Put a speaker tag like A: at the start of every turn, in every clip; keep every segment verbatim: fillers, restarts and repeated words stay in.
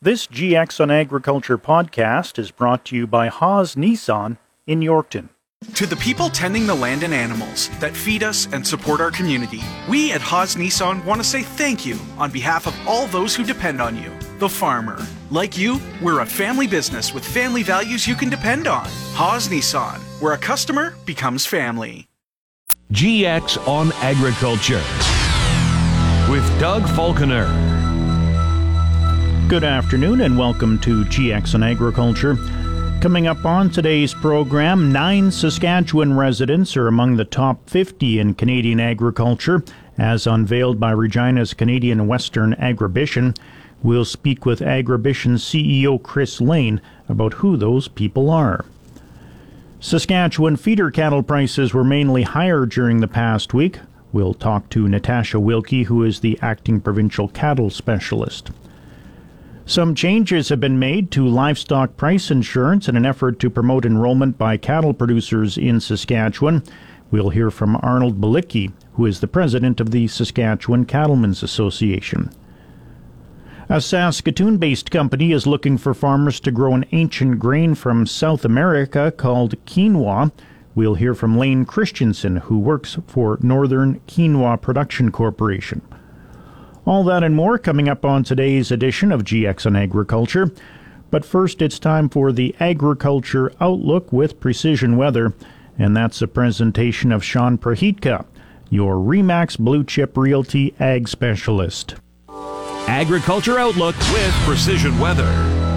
A: This G X on Agriculture podcast is brought to you by Haas Nissan in Yorkton.
B: To the people tending the land and animals that feed us and support our community, we at Haas Nissan want to say thank you on behalf of all those who depend on you, the farmer. Like you, we're a family business with family values you can depend on. Haas Nissan, where a customer becomes family.
C: G X on Agriculture with Doug Falconer.
A: Good afternoon and welcome to G X on Agriculture. Coming up on today's program, nine Saskatchewan residents are among the top fifty in Canadian agriculture, as unveiled by Regina's Canadian Western Agribition. We'll speak with Agribition C E O Chris Lane about who those people are. Saskatchewan feeder cattle prices were mainly higher during the past week. We'll talk to Natasha Wilkie, who is the acting provincial cattle specialist. Some changes have been made to livestock price insurance in an effort to promote enrollment by cattle producers in Saskatchewan. We'll hear from Arnold Balicki, who is the president of the Saskatchewan Cattlemen's Association. A Saskatoon-based company is looking for farmers to grow an ancient grain from South America called quinoa. We'll hear from Lane Christensen, who works for Northern Quinoa Production Corporation. All that and more coming up on today's edition of G X on Agriculture. But first, it's time for the Agriculture Outlook with Precision Weather, and that's a presentation of Sean Prahitka, your RE/MAX Blue Chip Realty Ag Specialist.
C: Agriculture Outlook with Precision Weather.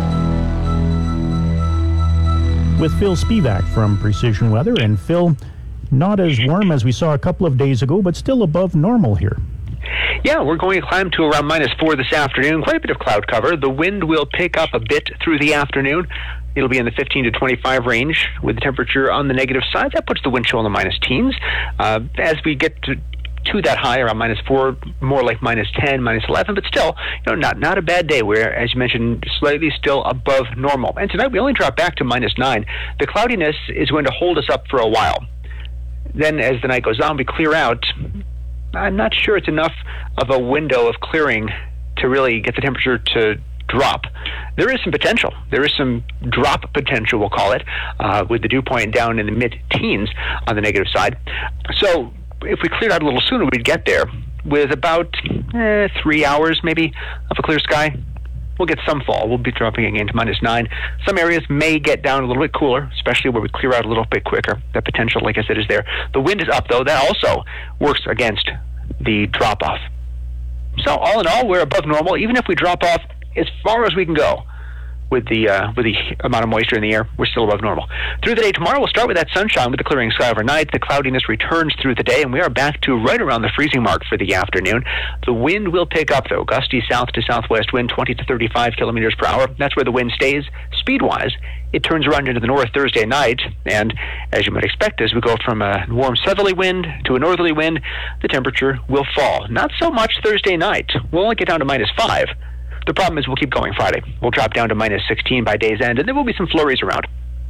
A: With Phil Spivak from Precision Weather. And Phil, not as warm as we saw a couple of days ago, but still above normal here.
D: Yeah, we're going to climb to around minus four this afternoon. Quite a bit of cloud cover. The wind will pick up a bit through the afternoon. It'll be in the fifteen to twenty-five range with the temperature on the negative side. That puts the wind chill in the minus teens. Uh, as we get to to that high, around minus four, more like minus ten, minus eleven, but still, you know, not not a bad day. We're, as you mentioned, slightly still above normal. And tonight we only drop back to minus nine. The cloudiness is going to hold us up for a while. Then, as the night goes on, we clear out. I'm not sure it's enough of a window of clearing to really get the temperature to drop. There is some potential. There is some drop potential, we'll call it, uh, with the dew point down in the mid-teens on the negative side. So if we cleared out a little sooner, we'd get there with about eh, three hours maybe of a clear sky. We'll get some fall. We'll be dropping again to minus nine. Some areas may get down a little bit cooler, especially where we clear out a little bit quicker. That potential, like I said, is there. The wind is up, though. That also works against the drop-off. So all in all, we're above normal, even if we drop off as far as we can go. With the uh, with the amount of moisture in the air, we're still above normal. Through the day tomorrow, we'll start with that sunshine with the clearing sky overnight. The cloudiness returns through the day, and we are back to right around the freezing mark for the afternoon. The wind will pick up, though. Gusty south to southwest wind, twenty to thirty-five kilometers per hour. That's where the wind stays. Speed-wise, it turns around into the north Thursday night, and as you might expect, as we go from a warm southerly wind to a northerly wind, the temperature will fall. Not so much Thursday night. We'll only get down to minus five. The problem is we'll keep going Friday. We'll drop down to minus sixteen by day's end, and there will be some flurries around.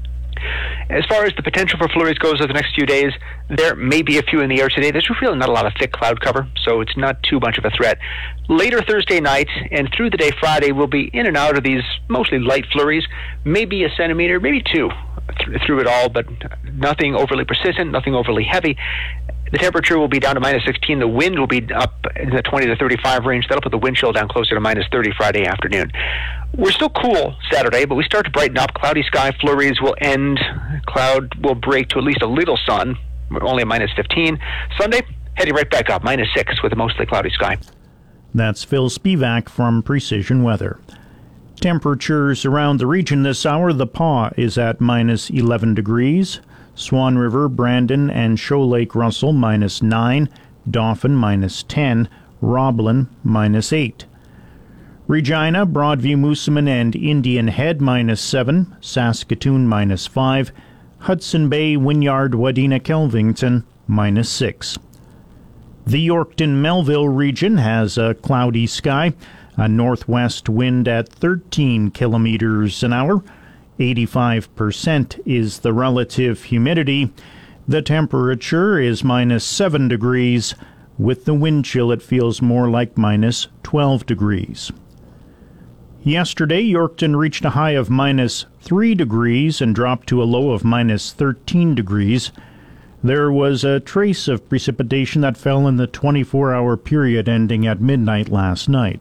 D: As far as the potential for flurries goes over the next few days, there may be a few in the air today. There's really not a lot of thick cloud cover, so it's not too much of a threat. Later Thursday night and through the day Friday, we'll be in and out of these mostly light flurries, maybe a centimeter, maybe two th- through it all, but nothing overly persistent, nothing overly heavy. The temperature will be down to minus sixteen. The wind will be up in the twenty to thirty-five range. That'll put the wind chill down closer to minus thirty Friday afternoon. We're still cool Saturday, but we start to brighten up. Cloudy sky, flurries will end. Cloud will break to at least a little sun. We're only at minus fifteen. Sunday, heading right back up, minus six with a mostly cloudy sky.
A: That's Phil Spivak from Precision Weather. Temperatures around the region this hour. The Pas is at minus eleven degrees. Swan River, Brandon, and Shoal Lake Russell, minus nine. Dauphin, minus ten. Roblin, minus eight. Regina, Broadview, Moosomin, and Indian Head, minus seven. Saskatoon, minus five. Hudson Bay, Wynyard, Wadena, Kelvington, minus six. The Yorkton-Melville region has a cloudy sky. A northwest wind at thirteen kilometers an hour. eighty-five percent is the relative humidity. The temperature is minus seven degrees. With the wind chill, it feels more like minus twelve degrees. Yesterday, Yorkton reached a high of minus three degrees and dropped to a low of minus thirteen degrees. There was a trace of precipitation that fell in the twenty-four hour period ending at midnight last night.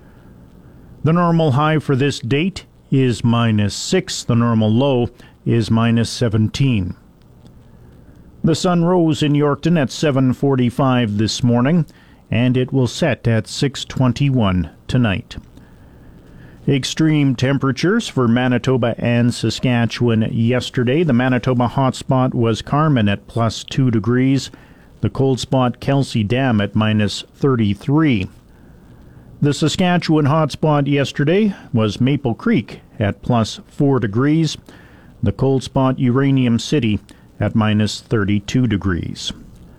A: The normal high for this date is minus six. The normal low is minus seventeen. The sun rose in Yorkton at seven forty-five this morning, and it will set at six twenty-one tonight. Extreme temperatures for Manitoba and Saskatchewan yesterday. The Manitoba hotspot was Carman at plus two degrees. The cold spot Kelsey Dam at minus thirty-three. The Saskatchewan hotspot yesterday was Maple Creek at plus four degrees. The cold spot Uranium City at minus thirty-two degrees.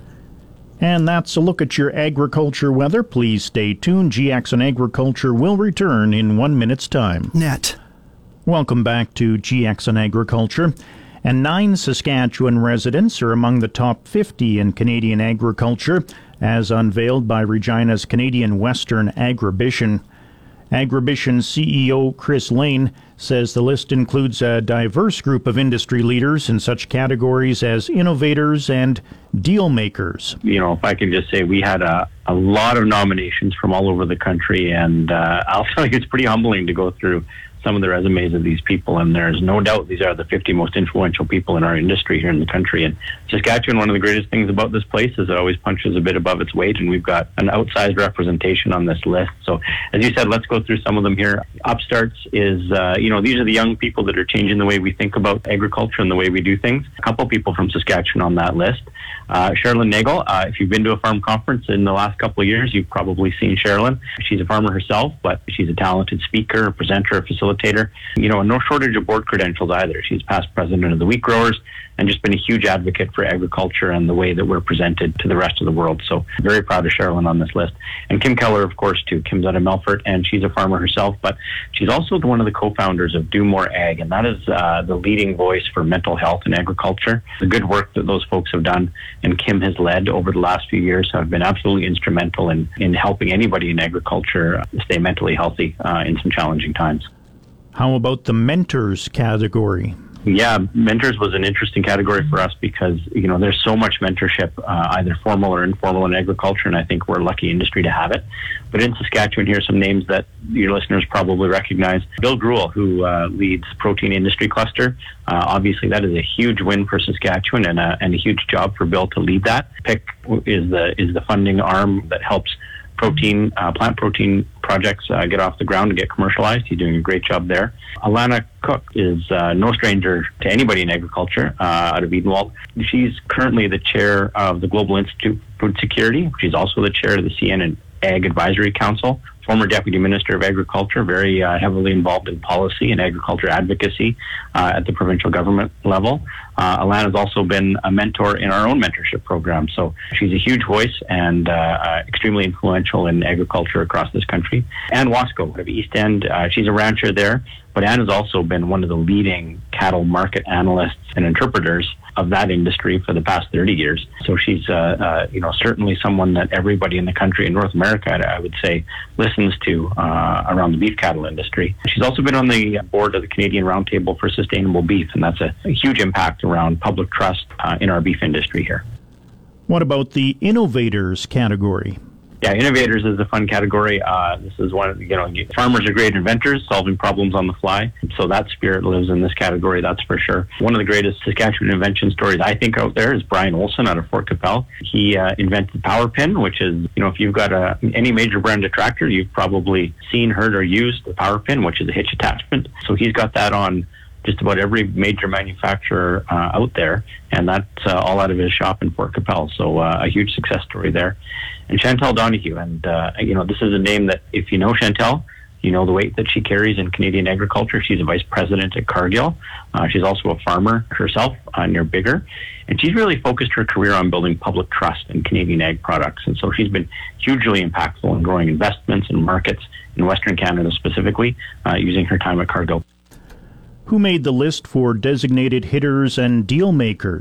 A: And that's a look at your agriculture weather. Please stay tuned. G X on Agriculture will return in one minute's time.
E: Net.
A: Welcome back to G X on Agriculture. And nine Saskatchewan residents are among the top fifty in Canadian agriculture, as unveiled by Regina's Canadian Western Agribition. Agribition C E O Chris Lane says the list includes a diverse group of industry leaders in such categories as innovators and deal makers.
F: You know, if I can just say, we had a, a lot of nominations from all over the country, and uh, I'll tell you, it's pretty humbling to go through some of the resumes of these people, and there's no doubt these are the fifty most influential people in our industry here in the country. And Saskatchewan, one of the greatest things about this place is it always punches a bit above its weight, and we've got an outsized representation on this list. So, as you said, let's go through some of them here. Upstarts is, uh, you know, these are the young people that are changing the way we think about agriculture and the way we do things. A couple people from Saskatchewan on that list. Uh, Sherilyn Nagel, uh, if you've been to a farm conference in the last couple of years, you've probably seen Sherilyn. She's a farmer herself, but she's a talented speaker, a presenter, a facilitator. You know, no shortage of board credentials either. She's past president of the Wheat Growers and just been a huge advocate for agriculture and the way that we're presented to the rest of the world. So very proud of Sherilyn on this list. And Kim Keller, of course, too. Kim's out of Melfort, and she's a farmer herself, but she's also one of the co-founders of Do More Ag, and that is uh, the leading voice for mental health in agriculture. The good work that those folks have done and Kim has led over the last few years have been absolutely instrumental in, in helping anybody in agriculture stay mentally healthy uh, in some challenging times.
A: How about the mentors category?
F: Yeah, mentors was an interesting category for us because, you know, there's so much mentorship, uh, either formal or informal in agriculture, and I think we're a lucky industry to have it. But in Saskatchewan, here are some names that your listeners probably recognize. Bill Grewal, who uh, leads Protein Industry Cluster. Uh, obviously, that is a huge win for Saskatchewan and a, and a huge job for Bill to lead that. P I C is the is the funding arm that helps protein, uh, plant protein projects uh, get off the ground and get commercialized. He's doing a great job there. Alana Cook is uh, no stranger to anybody in agriculture uh, out of Edenwald. She's currently the chair of the Global Institute for Food Security. She's also the chair of the C N and Ag Advisory Council. Former Deputy Minister of Agriculture, very uh, heavily involved in policy and agriculture advocacy uh, at the provincial government level. Uh, Alana has also been a mentor in our own mentorship program. So she's a huge voice and uh, uh, extremely influential in agriculture across this country. Anne Wasco of East End, uh, she's a rancher there, but Anne has also been one of the leading cattle market analysts and interpreters of that industry for the past thirty years. So she's, uh, uh, you know, certainly someone that everybody in the country in North America, I would say, listens to uh, around the beef cattle industry. She's also been on the board of the Canadian Roundtable for Sustainable Beef, and that's a, a huge impact around public trust uh, in our beef industry here.
A: What about the innovators category?
F: Yeah, innovators is a fun category. Uh, this is one, you know, farmers are great inventors, solving problems on the fly. So that spirit lives in this category, that's for sure. One of the greatest Saskatchewan invention stories I think out there is Brian Olson out of Fort Capel. He uh, invented Power Pin, which is, you know, if you've got a, any major brand of tractor, you've probably seen, heard, or used the Power Pin, which is a hitch attachment. So he's got that on just about every major manufacturer uh, out there, and that's uh, all out of his shop in Fort Capel. So uh, a huge success story there. And Chantal Donahue, and uh, you know, this is a name that if you know Chantal, you know the weight that she carries in Canadian agriculture. She's a vice president at Cargill. Uh, she's also a farmer herself uh, near Bigger, and she's really focused her career on building public trust in Canadian ag products. And so she's been hugely impactful in growing investments and markets in Western Canada specifically, uh, using her time at Cargill.
A: Who made the list for designated hitters and deal makers?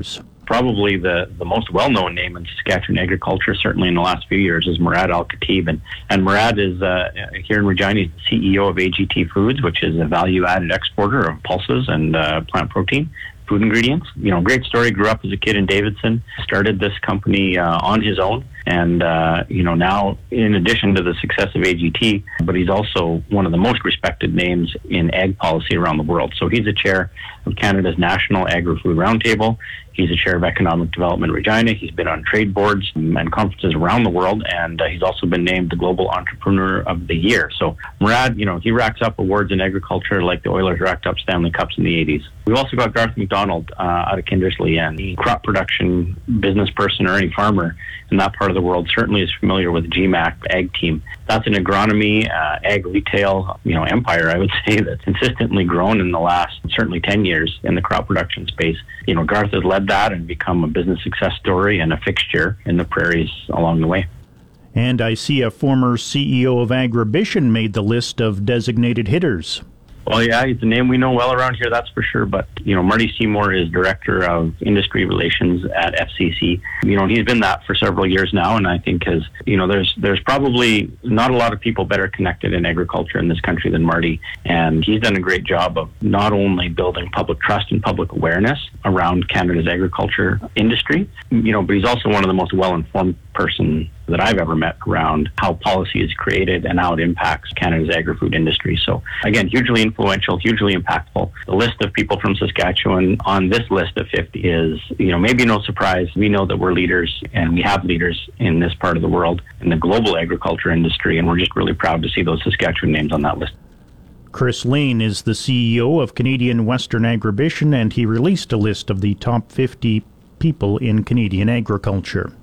F: Probably the, the most well-known name in Saskatchewan agriculture, certainly in the last few years, is Murad Al-Khatib. And, and Murad is uh, here in Regina, he's the C E O of A G T Foods, which is a value-added exporter of pulses and uh, plant protein food ingredients. You know, great story. Grew up as a kid in Davidson, started this company uh, on his own. And, uh, you know, now, in addition to the success of A G T, but he's also one of the most respected names in ag policy around the world. So he's a chair of Canada's National Agri-Food Roundtable. He's a chair of Economic Development Regina. He's been on trade boards and conferences around the world, and uh, he's also been named the Global Entrepreneur of the Year. So Murad, you know, he racks up awards in agriculture like the Oilers racked up Stanley Cups in the eighties. We've also got Garth McDonald uh, out of Kindersley, and the crop production business person or any farmer in that part of the world certainly is familiar with G MAC Ag Team. That's an agronomy, uh, ag retail, you know, empire, I would say, that's consistently grown in the last certainly ten years in the crop production space. You know, Garth has led that and become a business success story and a fixture in the prairies along the way.
A: And I see a former C E O of Agribition made the list of designated hitters.
F: Well, yeah, he's a name we know well around here, that's for sure. But, you know, Marty Seymour is Director of Industry Relations at F C C. You know, and he's been that for several years now, and I think has, you know, there's there's probably not a lot of people better connected in agriculture in this country than Marty. And he's done a great job of not only building public trust and public awareness around Canada's agriculture industry, you know, but he's also one of the most well-informed person that I've ever met around how policy is created and how it impacts Canada's agri-food industry. So again, hugely influential, hugely impactful. The list of people from Saskatchewan on this list of fifty is, you know, maybe no surprise. We know that we're leaders and we have leaders in this part of the world in the global agriculture industry, and we're just really proud to see those Saskatchewan names on that list.
A: Chris Lane is the C E O of Canadian Western Agribition, and he released a list of the top fifty people in Canadian agriculture.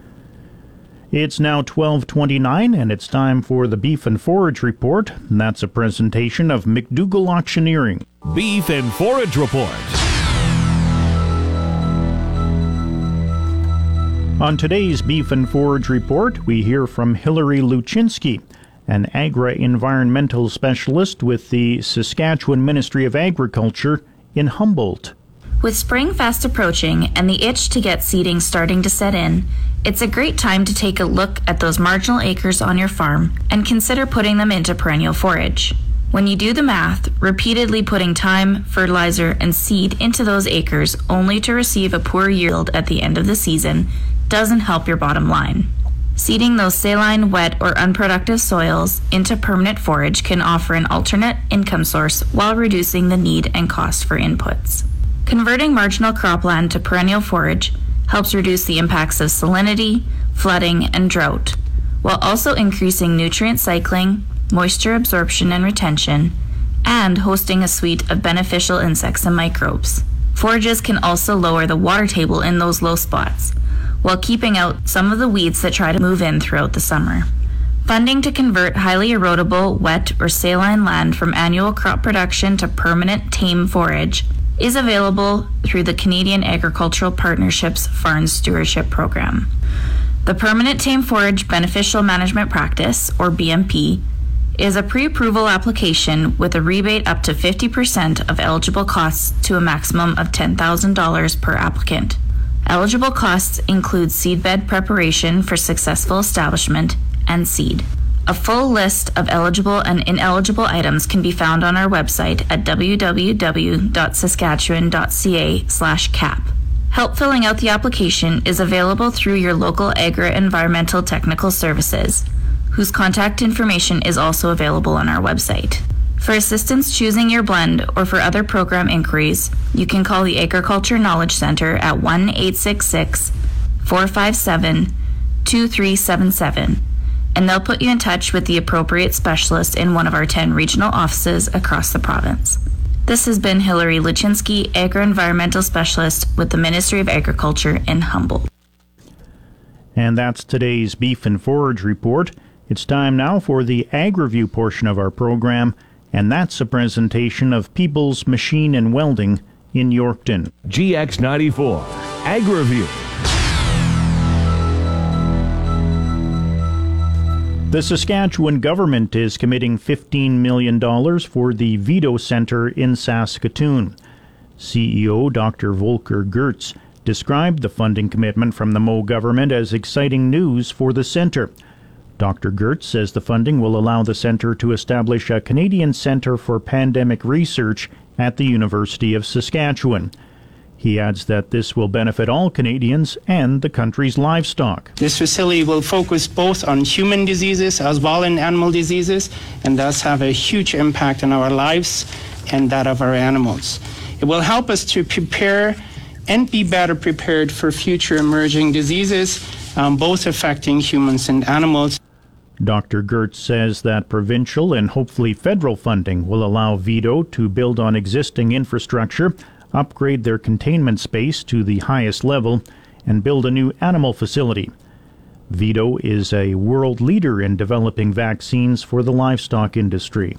A: It's now twelve twenty-nine, and it's time for the Beef and Forage Report. And that's a presentation of McDougall Auctioneering.
C: Beef and Forage Report.
A: On today's Beef and Forage Report, we hear from Hilary Luczynski, an agri-environmental specialist with the Saskatchewan Ministry of Agriculture in Humboldt.
E: With spring fast approaching and the itch to get seeding starting to set in, it's a great time to take a look at those marginal acres on your farm and consider putting them into perennial forage. When you do the math, repeatedly putting time, fertilizer, and seed into those acres only to receive a poor yield at the end of the season doesn't help your bottom line. Seeding those saline, wet, or unproductive soils into permanent forage can offer an alternate income source while reducing the need and cost for inputs. Converting marginal cropland to perennial forage helps reduce the impacts of salinity, flooding, and drought, while also increasing nutrient cycling, moisture absorption and retention, and hosting a suite of beneficial insects and microbes. Forages can also lower the water table in those low spots, while keeping out some of the weeds that try to move in throughout the summer. Funding to convert highly erodible, wet, or saline land from annual crop production to permanent tame forage is available through the Canadian Agricultural Partnerships Farm Stewardship Program. The Permanent Tame Forage Beneficial Management Practice, or B M P, is a pre-approval application with a rebate up to fifty percent of eligible costs to a maximum of ten thousand dollars per applicant. Eligible costs include seedbed preparation for successful establishment and seed. A full list of eligible and ineligible items can be found on our website at w w w dot saskatchewan dot c a slash cap. Help filling out the application is available through your local agri-environmental technical services, whose contact information is also available on our website. For assistance choosing your blend or for other program inquiries, you can call the Agriculture Knowledge Center at one eight six six, four five seven, two three seven seven. And they'll put you in touch with the appropriate specialist in one of our ten regional offices across the province. This has been Hilary Luczynski, Agri-Environmental Specialist with the Ministry of Agriculture in Humboldt.
A: And that's today's Beef and Forage Report. It's time now for the Ag Review portion of our program, and that's a presentation of People's Machine and Welding in Yorkton.
C: G X ninety-four, Ag Review.
A: The Saskatchewan government is committing fifteen million dollars for the Vito Centre in Saskatoon. C E O Doctor Volker Gertz described the funding commitment from the Moe government as exciting news for the centre. Doctor Gertz says the funding will allow the centre to establish a Canadian Centre for Pandemic Research at the University of Saskatchewan. He adds that this will benefit all Canadians and the country's livestock.
G: This facility will focus both on human diseases as well as animal diseases, and thus have a huge impact on our lives and that of our animals. It will help us to prepare and be better prepared for future emerging diseases, um, both affecting humans and animals.
A: Doctor Gertz says that provincial and hopefully federal funding will allow Vito to build on existing infrastructure, upgrade their containment space to the highest level, and build a new animal facility. Vito is a world leader in developing vaccines for the livestock industry.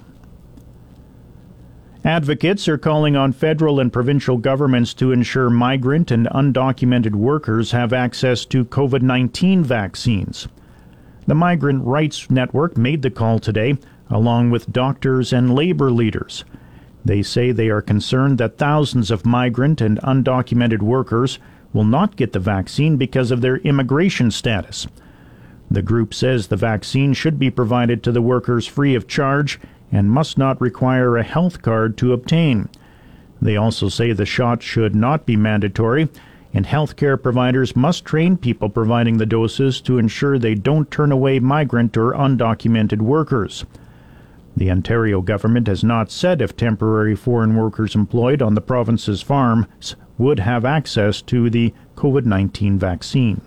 A: Advocates are calling on federal and provincial governments to ensure migrant and undocumented workers have access to COVID nineteen vaccines. The Migrant Rights Network made the call today, along with doctors and labor leaders. They say they are concerned that thousands of migrant and undocumented workers will not get the vaccine because of their immigration status. The group says the vaccine should be provided to the workers free of charge and must not require a health card to obtain. They also say the shot should not be mandatory, and healthcare providers must train people providing the doses to ensure they don't turn away migrant or undocumented workers. The Ontario government has not said if temporary foreign workers employed on the province's farms would have access to the COVID nineteen vaccine.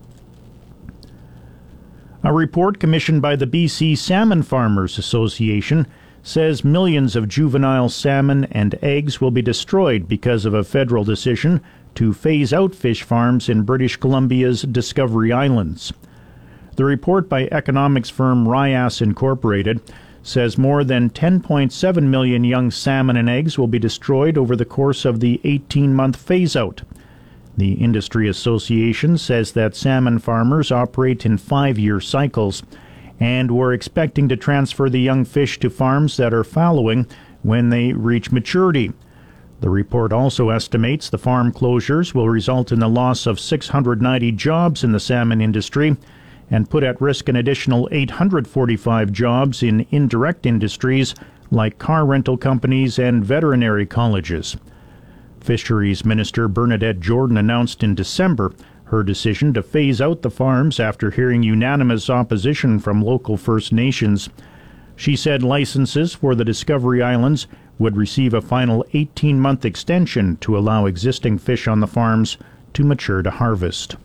A: A report commissioned by the B C Salmon Farmers Association says millions of juvenile salmon and eggs will be destroyed because of a federal decision to phase out fish farms in British Columbia's Discovery Islands. The report by economics firm Ryas Incorporated says more than ten point seven million young salmon and eggs will be destroyed over the course of the eighteen-month phase-out. The industry association says that salmon farmers operate in five-year cycles, and we're expecting to transfer the young fish to farms that are fallowing when they reach maturity. The report also estimates the farm closures will result in the loss of six hundred ninety jobs in the salmon industry and put at risk an additional eight hundred forty-five jobs in indirect industries like car rental companies and veterinary colleges. Fisheries Minister Bernadette Jordan announced in December her decision to phase out the farms after hearing unanimous opposition from local First Nations. She said licenses for the Discovery Islands would receive a final eighteen-month extension to allow existing fish on the farms to mature to harvest.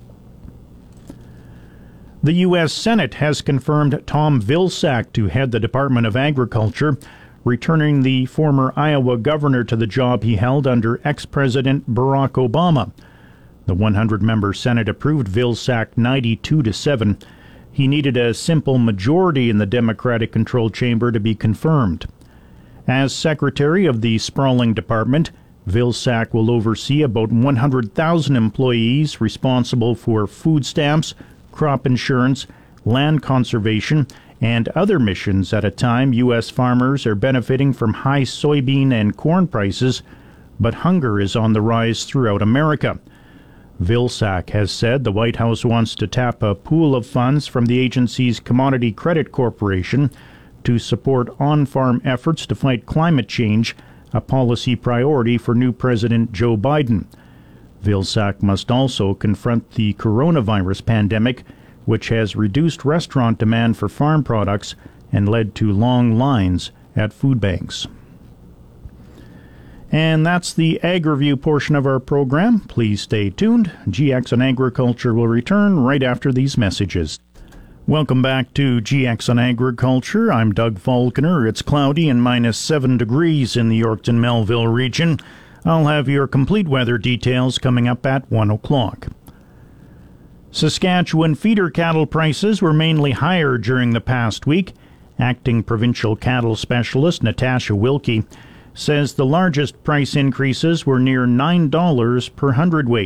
A: The U S Senate has confirmed Tom Vilsack to head the Department of Agriculture, returning the former Iowa governor to the job he held under ex-President Barack Obama. The one hundred member Senate approved Vilsack ninety-two to seven. He needed a simple majority in the Democratic-controlled chamber to be confirmed. As secretary of the sprawling department, Vilsack will oversee about one hundred thousand employees responsible for food stamps, crop insurance, land conservation, and other missions at a time U S farmers are benefiting from high soybean and corn prices, but hunger is on the rise throughout America. Vilsack has said the White House wants to tap a pool of funds from the agency's Commodity Credit Corporation to support on-farm efforts to fight climate change, a policy priority for new President Joe Biden. Vilsack must also confront the coronavirus pandemic, which has reduced restaurant demand for farm products and led to long lines at food banks. And that's the Ag Review portion of our program. Please stay tuned. G X on Agriculture will return right after these messages. Welcome back to G X on Agriculture. I'm Doug Falconer. It's cloudy and minus seven degrees in the Yorkton-Melville region. I'll have your complete weather details coming up at one o'clock. Saskatchewan feeder cattle prices were mainly higher during the past week. Acting provincial cattle specialist Natasha Wilkie says the largest price increases were near nine dollars per hundredweight.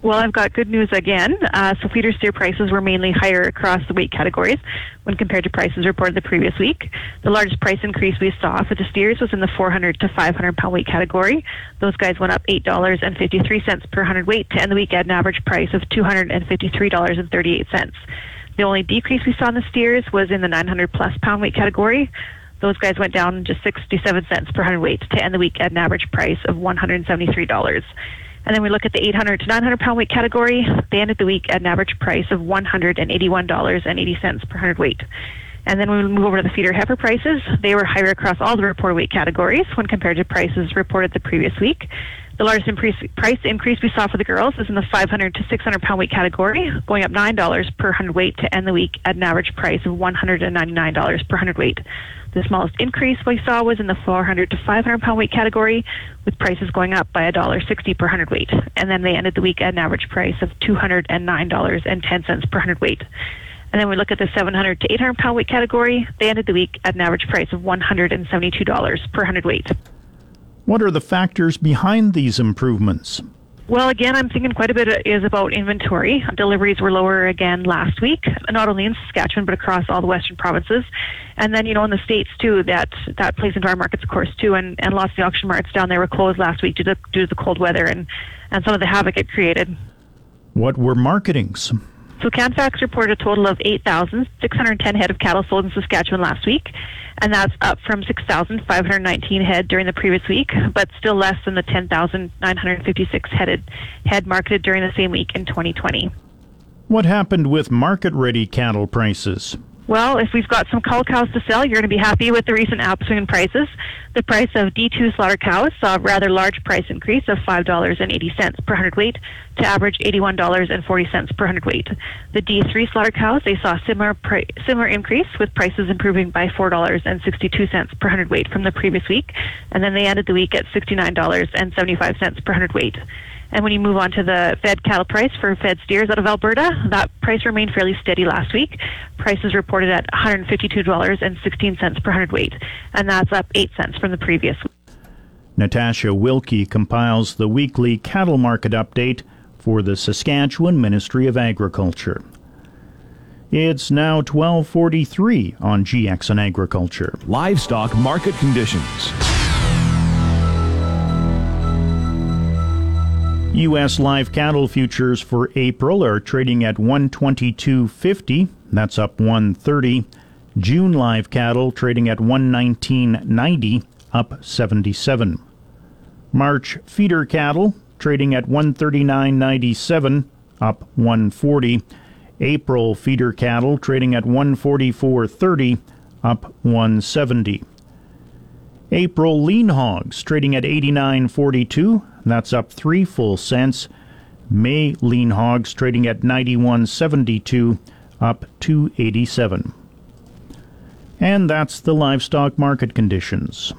H: Well, I've got good news again. Uh, so feeder steer prices were mainly higher across the weight categories when compared to prices reported the previous week. The largest price increase we saw for the steers was in the four hundred to five hundred pound weight category. Those guys went up eight dollars and fifty-three cents per hundredweight to end the week at an average price of two hundred fifty-three dollars and thirty-eight cents. The only decrease we saw in the steers was in the nine hundred plus pound weight category. Those guys went down just sixty-seven cents per hundredweight to end the week at an average price of one hundred seventy-three dollars. And then we look at the eight hundred to nine hundred pound weight category. They ended the week at an average price of one hundred eighty-one dollars and eighty cents per hundredweight. And then when we move over to the feeder heifer prices, they were higher across all the reported weight categories when compared to prices reported the previous week. The largest increase, price increase we saw for the girls is in the five hundred to six hundred pound weight category, going up nine dollars per hundredweight to end the week at an average price of one hundred ninety-nine dollars per hundredweight. The smallest increase we saw was in the four hundred to five hundred pound weight category, with prices going up by one dollar sixty per hundredweight. And then they ended the week at an average price of two hundred nine dollars and ten cents per hundredweight. And then we look at the seven hundred to eight hundred pound weight category. They ended the week at an average price of one hundred seventy-two dollars per hundredweight.
A: What are the factors behind these improvements?
H: Well, again, I'm thinking quite a bit is about inventory. Deliveries were lower again last week, not only in Saskatchewan, but across all the western provinces. And then, you know, in the States, too, that, that plays into our markets, of course, too. And, and lots of the auction markets down there were closed last week due to, due to the cold weather and, and some of the havoc it created.
A: What were marketings?
H: So Canfax reported a total of eight thousand six hundred ten head of cattle sold in Saskatchewan last week, and that's up from six thousand five hundred nineteen head during the previous week, but still less than the ten thousand nine hundred fifty-six headed head marketed during the same week in twenty twenty.
A: What happened with market-ready cattle prices?
H: Well, if we've got some cull cows to sell, you're going to be happy with the recent upswing in prices. The price of D two slaughter cows saw a rather large price increase of five dollars and eighty cents per hundredweight to average eighty-one dollars and forty cents per hundredweight. The D three slaughter cows, they saw a similar, pri- similar increase, with prices improving by four dollars and sixty-two cents per hundredweight from the previous week, and then they ended the week at sixty-nine dollars and seventy-five cents per hundredweight. And when you move on to the fed cattle price for fed steers out of Alberta, that price remained fairly steady last week. Prices reported at one hundred fifty-two dollars and sixteen cents per hundredweight, and that's up eight cents from the previous week.
A: Natasha Wilkie compiles the weekly cattle market update for the Saskatchewan Ministry of Agriculture. It's now twelve forty-three on G X N Agriculture.
C: Livestock market conditions.
A: U S live cattle futures for April are trading at one twenty-two fifty. That's up one thirty. June live cattle trading at one nineteen ninety, up seventy-seven. March feeder cattle trading at one thirty-nine ninety-seven, up one forty. April feeder cattle trading at one forty-four thirty, up one seventy. April lean hogs trading at eighty-nine forty-two, that's up three full cents. May lean hogs trading at ninety-one seventy-two, up two eighty-seven. And that's the livestock market conditions.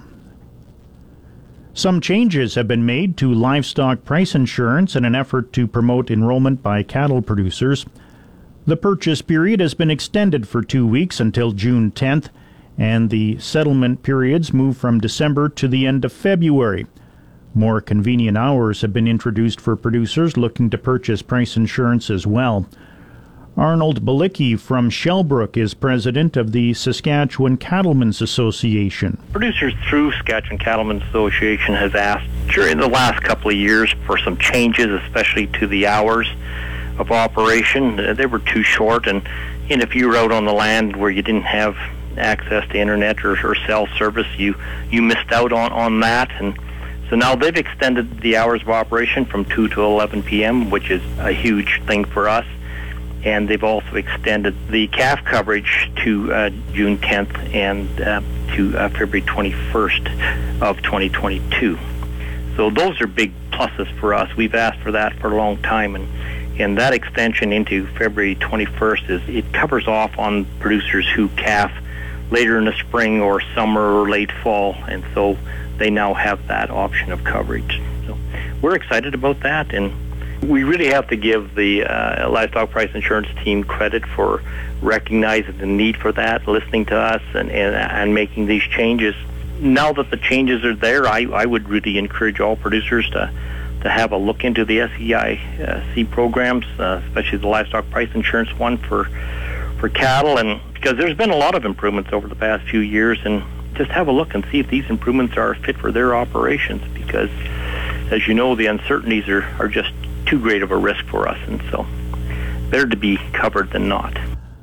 A: Some changes have been made to livestock price insurance in an effort to promote enrollment by cattle producers. The purchase period has been extended for two weeks until June tenth, and the settlement periods move from December to the end of February. More convenient hours have been introduced for producers looking to purchase price insurance as well. Arnold Balicki from Shellbrook is president of the Saskatchewan Cattlemen's Association.
I: Producers through Saskatchewan Cattlemen's Association has asked during the last couple of years for some changes, especially to the hours of operation. They were too short, and, and if you were out on the land where you didn't have access to internet or, or cell service, you you missed out on, on that. And so now they've extended the hours of operation from two to eleven p.m., which is a huge thing for us. And they've also extended the calf coverage to uh, June tenth and uh, to uh, February twenty-first of twenty twenty-two. So those are big pluses for us. We've asked for that for a long time, and and that extension into February twenty-first is it covers off on producers who calf later in the spring or summer or late fall, and so they now have that option of coverage. So we're excited about that, and we really have to give the uh, livestock price insurance team credit for recognizing the need for that, listening to us, and, and, and making these changes. Now that the changes are there, I, I would really encourage all producers to to have a look into the S E I C programs, uh, especially the livestock price insurance one for for cattle, and because there's been a lot of improvements over the past few years, and just have a look and see if these improvements are fit for their operations, because as you know, the uncertainties are, are just too great of a risk for us, and so better to be covered than not.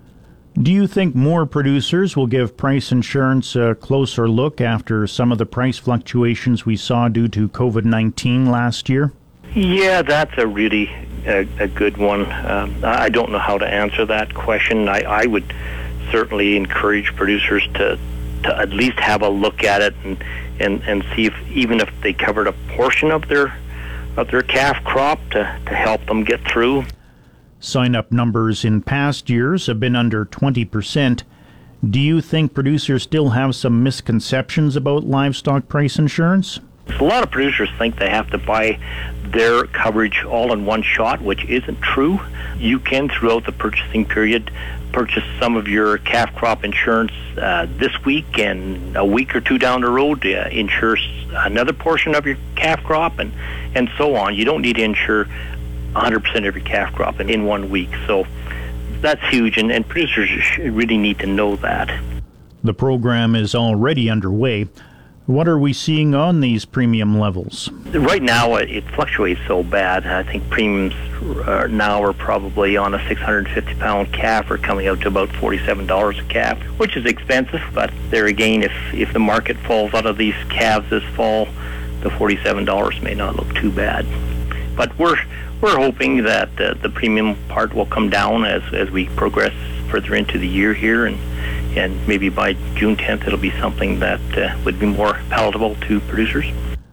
A: Do you think more producers will give price insurance a closer look after some of the price fluctuations we saw due to COVID nineteen last year?
I: Yeah, that's a really a, a good one. Um, I don't know how to answer that question. I, I would certainly encourage producers to, to at least have a look at it and, and, and see if even if they covered a portion of their of their calf crop to, to help them get through.
A: Sign-up numbers in past years have been under twenty percent. Do you think producers still have some misconceptions about livestock price insurance?
I: A lot of producers think they have to buy their coverage all in one shot, which isn't true. You can, throughout the purchasing period, purchase some of your calf crop insurance uh, this week, and a week or two down the road, uh, insure another portion of your calf crop, and, and so on. You don't need to insure one hundred percent of your calf crop in, in one week. So that's huge, and, and producers really need to know that.
A: The program is already underway. What are we seeing on these premium levels?
I: Right now, it fluctuates so bad. I think premiums are now are probably on a six hundred fifty pound calf are coming out to about forty-seven dollars a calf, which is expensive. But there again, if, if the market falls out of these calves this fall, the forty-seven dollars may not look too bad. But we're we're hoping that uh, the premium part will come down as, as we progress further into the year here, and and maybe by June tenth it'll be something that uh, would be more palatable to producers.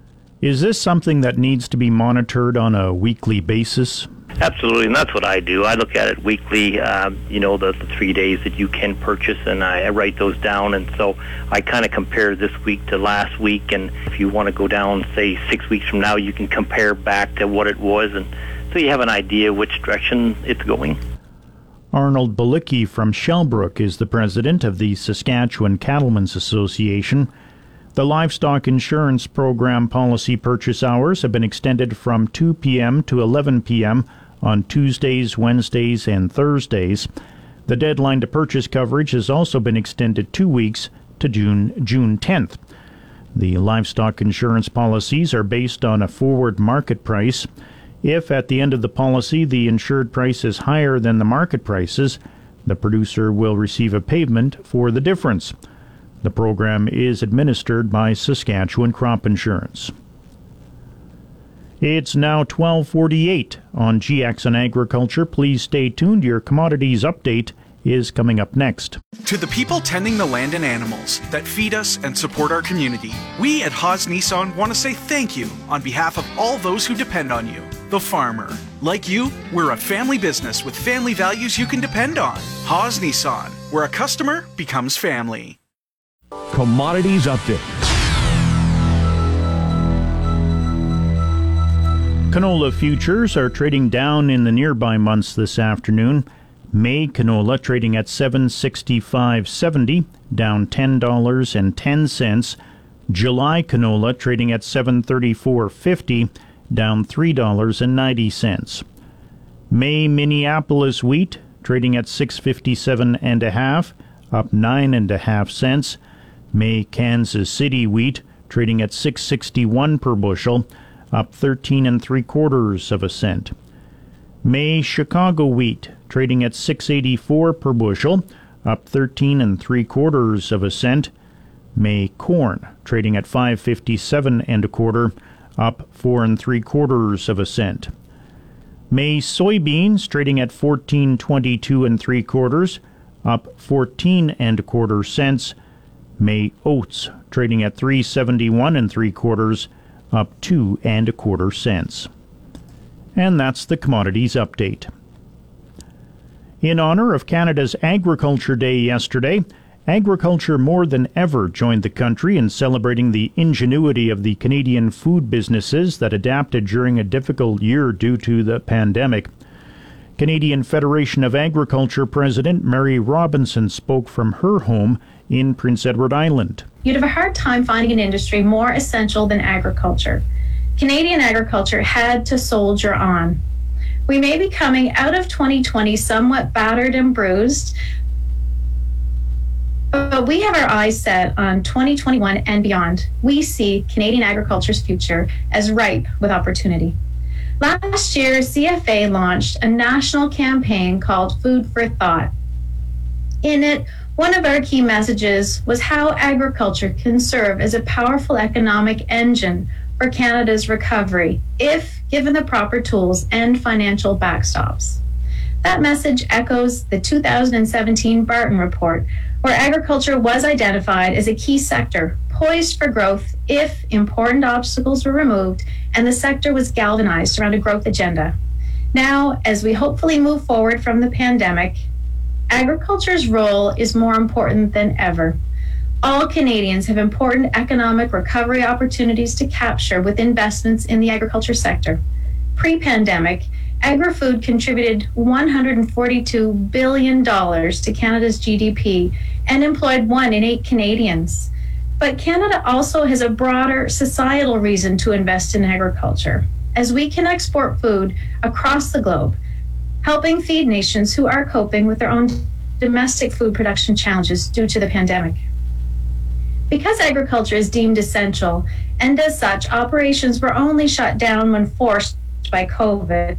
A: Is this something that needs to be monitored on a weekly basis?
I: Absolutely, and that's what I do. I look at it weekly, um, you know, the, the three days that you can purchase, and I, I write those down, and so I kind of compare this week to last week, and if you want to go down, say, six weeks from now, you can compare back to what it was, and so you have an idea which direction it's going.
A: Arnold Balicki from Shellbrook is the president of the Saskatchewan Cattlemen's Association. The livestock insurance program policy purchase hours have been extended from two p.m. to eleven p.m. on Tuesdays, Wednesdays, and Thursdays. The deadline to purchase coverage has also been extended two weeks to June June tenth. The livestock insurance policies are based on a forward market price. If at the end of the policy the insured price is higher than the market prices, the producer will receive a payment for the difference. The program is administered by Saskatchewan Crop Insurance. It's now twelve forty-eight on G X on Agriculture. Please stay tuned. Your commodities update is coming up next.
B: To the people tending the land and animals that feed us and support our community, we at Haas Nissan want to say thank you on behalf of all those who depend on you. The farmer. Like you, we're a family business with family values you can depend on. Haas Nissan, where a customer becomes family.
C: Commodities Update.
A: Canola futures are trading down in the nearby months this afternoon. May canola trading at seven sixty-five seventy, down ten dollars and ten cents. July canola trading at seven thirty-four fifty, down three dollars and ninety cents. May Minneapolis wheat trading at six fifty-seven and a half, up nine and a half cents. May Kansas City wheat trading at six sixty-one per bushel, up thirteen and three quarters of a cent. May Chicago wheat trading at six eighty-four per bushel, up thirteen and three quarters of a cent. May corn trading at five fifty-seven and a quarter, up four and three quarters of a cent. May soybeans trading at fourteen twenty-two and three quarters, up fourteen and a quarter cents. May oats trading at three seventy-one and three quarters, up two and a quarter cents. And that's the commodities update. In honor of Canada's Agriculture Day yesterday, agriculture more than ever joined the country in celebrating the ingenuity of the Canadian food businesses that adapted during a difficult year due to the pandemic. Canadian Federation of Agriculture President Mary Robinson spoke from her home in Prince Edward Island.
J: You'd have a hard time finding an industry more essential than agriculture. Canadian agriculture had to soldier on. We may be coming out of twenty twenty somewhat battered and bruised, but we have our eyes set on twenty twenty-one and beyond. We see Canadian agriculture's future as ripe with opportunity. Last year, C F A launched a national campaign called Food for Thought. In it, one of our key messages was how agriculture can serve as a powerful economic engine for Canada's recovery if given the proper tools and financial backstops. That message echoes the two thousand seventeen Barton Report, where agriculture was identified as a key sector poised for growth if important obstacles were removed and the sector was galvanized around a growth agenda. Now, as we hopefully move forward from the pandemic, agriculture's role is more important than ever. All Canadians have important economic recovery opportunities to capture with investments in the agriculture sector. Pre-pandemic, agri-food contributed one hundred forty-two billion dollars to Canada's G D P and employed one in eight Canadians. But Canada also has a broader societal reason to invest in agriculture, as we can export food across the globe, helping feed nations who are coping with their own domestic food production challenges due to the pandemic. Because agriculture is deemed essential, and as such, operations were only shut down when forced by COVID,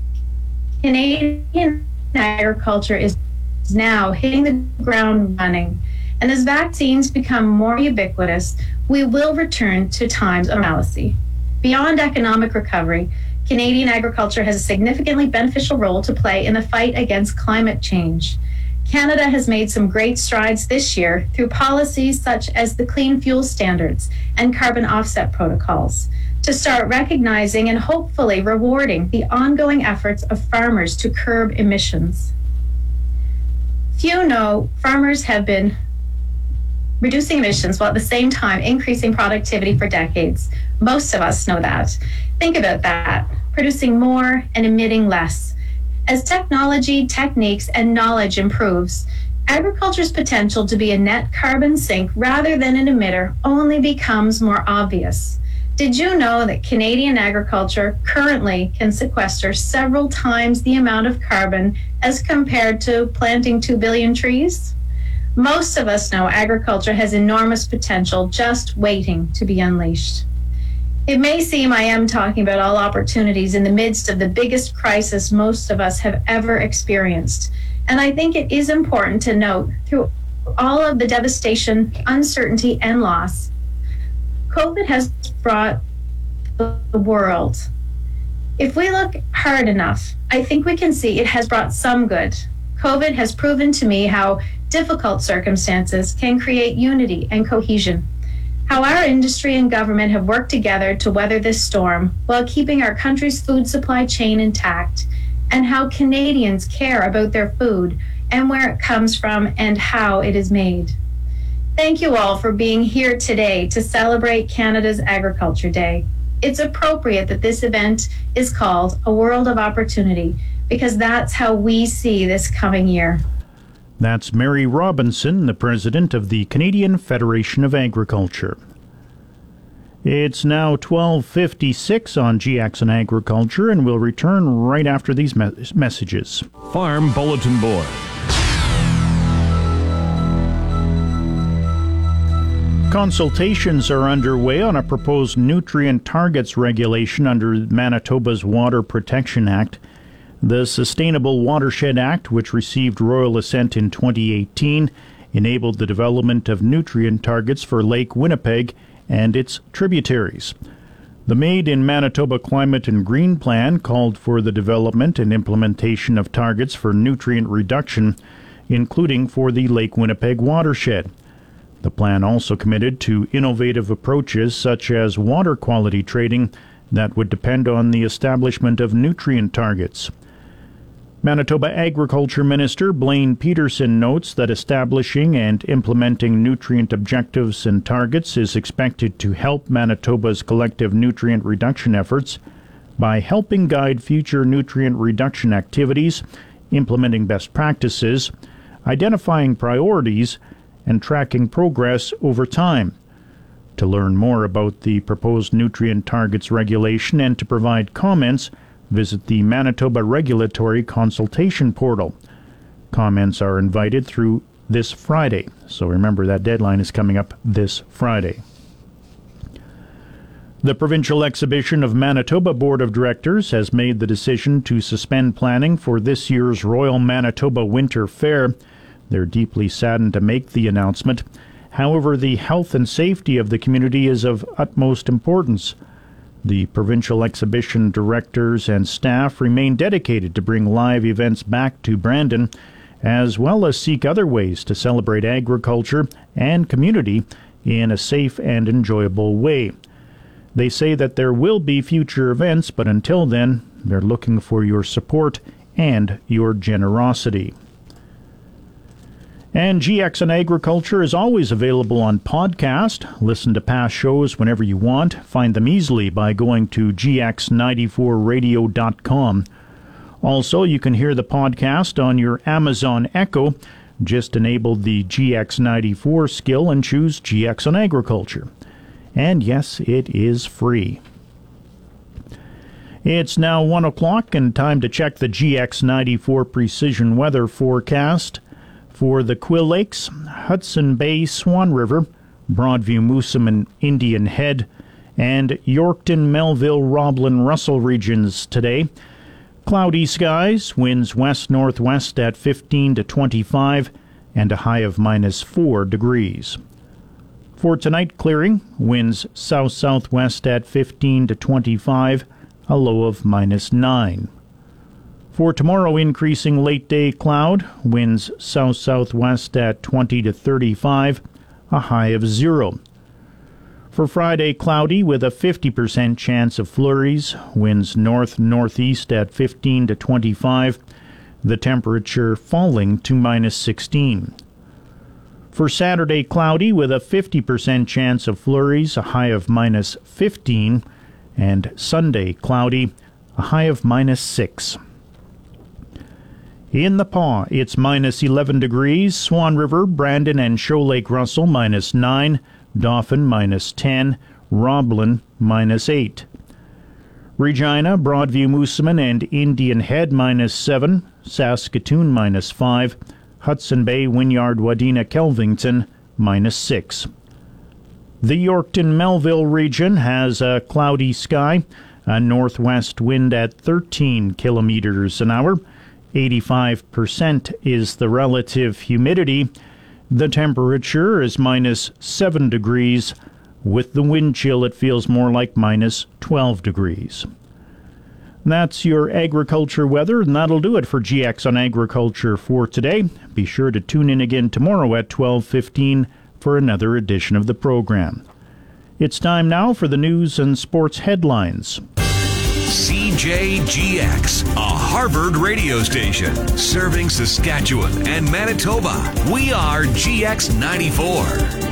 J: Canadian agriculture is now hitting the ground running. And as vaccines become more ubiquitous, we will return to times of normalcy. Beyond economic recovery, Canadian agriculture has a significantly beneficial role to play in the fight against climate change. Canada has made some great strides this year through policies such as the Clean Fuel Standards and carbon offset protocols to start recognizing and hopefully rewarding the ongoing efforts of farmers to curb emissions. Few know farmers have been reducing emissions while at the same time increasing productivity for decades. Most of us know that. Think about that, producing more and emitting less. As technology, techniques, and knowledge improves, agriculture's potential to be a net carbon sink rather than an emitter only becomes more obvious. Did you know that Canadian agriculture currently can sequester several times the amount of carbon as compared to planting two billion trees? Most of us know agriculture has enormous potential just waiting to be unleashed. It may seem I am talking about all opportunities in the midst of the biggest crisis most of us have ever experienced. And I think it is important to note, through all of the devastation, uncertainty, and loss, COVID has brought the world. If we look hard enough, I think we can see it has brought some good. COVID has proven to me how difficult circumstances can create unity and cohesion. How our industry and government have worked together to weather this storm while keeping our country's food supply chain intact, and how Canadians care about their food and where it comes from and how it is made. Thank you all for being here today to celebrate Canada's Agriculture Day. It's appropriate that this event is called A World of Opportunity, because that's how we see this coming year.
A: That's Mary Robinson, the president of the Canadian Federation of Agriculture. It's now twelve fifty-six on G X on Agriculture, and we'll return right after these me- messages.
C: Farm Bulletin Board.
A: Consultations are underway on a proposed nutrient targets regulation under Manitoba's Water Protection Act. The Sustainable Watershed Act, which received royal assent in twenty eighteen, enabled the development of nutrient targets for Lake Winnipeg and its tributaries. The Made in Manitoba Climate and Green Plan called for the development and implementation of targets for nutrient reduction, including for the Lake Winnipeg watershed. The plan also committed to innovative approaches such as water quality trading that would depend on the establishment of nutrient targets. Manitoba Agriculture Minister Blaine Peterson notes that establishing and implementing nutrient objectives and targets is expected to help Manitoba's collective nutrient reduction efforts by helping guide future nutrient reduction activities, implementing best practices, identifying priorities, and tracking progress over time. To learn more about the proposed nutrient targets regulation and to provide comments, visit the Manitoba Regulatory Consultation Portal. Comments are invited through this Friday, so remember that deadline is coming up this Friday. The Provincial Exhibition of Manitoba Board of Directors has made the decision to suspend planning for this year's Royal Manitoba Winter Fair. They're deeply saddened to make the announcement. However, the health and safety of the community is of utmost importance. The provincial exhibition directors and staff remain dedicated to bring live events back to Brandon, as well as seek other ways to celebrate agriculture and community in a safe and enjoyable way. They say that there will be future events, but until then, they're looking for your support and your generosity. And G X on Agriculture is always available on podcast. Listen to past shows whenever you want. Find them easily by going to g x ninety-four radio dot com. Also, you can hear the podcast on your Amazon Echo. Just enable the G X ninety-four skill and choose G X on Agriculture. And yes, it is free. It's now one o'clock and time to check the G X ninety-four precision weather forecast. For the Quill Lakes, Hudson Bay, Swan River, Broadview, Moosomin, Indian Head, and Yorkton, Melville, Roblin, Russell regions today. Cloudy skies, winds west-northwest at fifteen to twenty-five, and a high of minus four degrees. For tonight, clearing, winds south-southwest at fifteen to twenty-five, a low of minus nine. For tomorrow, increasing late-day cloud, winds south-southwest at twenty to thirty-five, a high of zero. For Friday, cloudy with a fifty percent chance of flurries, winds north-northeast at fifteen to twenty-five, the temperature falling to minus sixteen. For Saturday, cloudy with a fifty percent chance of flurries, a high of minus fifteen, and Sunday, cloudy, a high of minus six. In the Paw, it's minus eleven degrees. Swan River, Brandon, and Shoal Lake Russell, minus nine. Dauphin, minus ten. Roblin, minus eight. Regina, Broadview, Moosomin, and Indian Head, minus seven. Saskatoon, minus five. Hudson Bay, Wynyard, Wadena, Kelvington, minus six. The Yorkton-Melville region has a cloudy sky. A northwest wind at thirteen kilometers an hour. eighty-five percent is the relative humidity. The temperature is minus seven degrees. With the wind chill, it feels more like minus twelve degrees. That's your agriculture weather, and that'll do it for G X on Agriculture for today. Be sure to tune in again tomorrow at twelve fifteen for another edition of the program. It's time now for the news and sports headlines.
C: C J G X, a Harvard radio station, serving Saskatchewan and Manitoba. We are G X ninety-four.